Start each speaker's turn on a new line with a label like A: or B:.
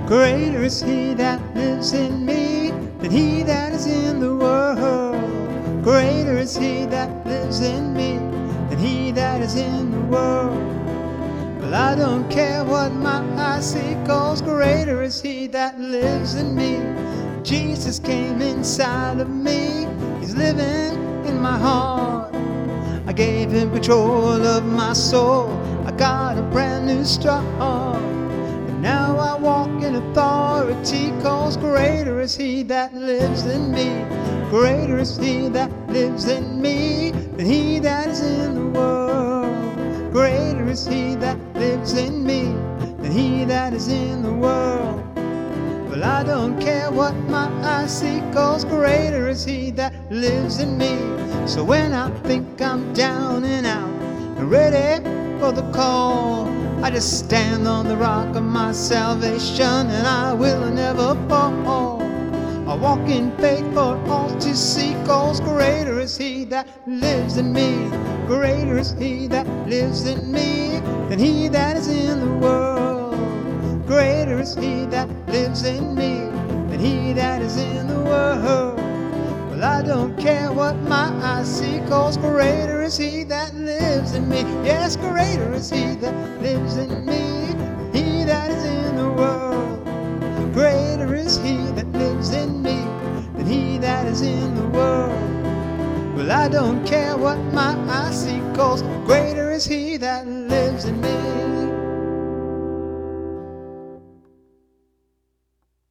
A: Greater is he that lives in me than he that is in the world. Greater is he that lives in me than he that is in the world. Well, I don't care what my eyes see, 'cause greater is he that lives in me. Jesus came inside of me, he's living in my heart. I gave him control of my soul, I got a brand new start. And now I walk in authority, 'cause greater is he that lives in me. Greater is he that lives in me than he that is in the world. Greater is he that lives in me than he that is in the world. Well, I don't care what my eyes see, 'cause greater is he that lives in me. So when I think I'm down and out and ready for the call, I just stand on the rock of my salvation, and I will never fall. I walk in faith for all to see, 'cause greater is he that lives in me. Greater is he that lives in me than he that is in the world. Greater is he that lives in me than he that is in the world. Well, I don't care what my eyes see, 'cause greater is he that lives in me. Yes, greater is he that lives in me than he that is in the world. Greater is he that lives in me than he that is in the world. Well, I don't care what my eyes see, 'cause greater is he that lives in me.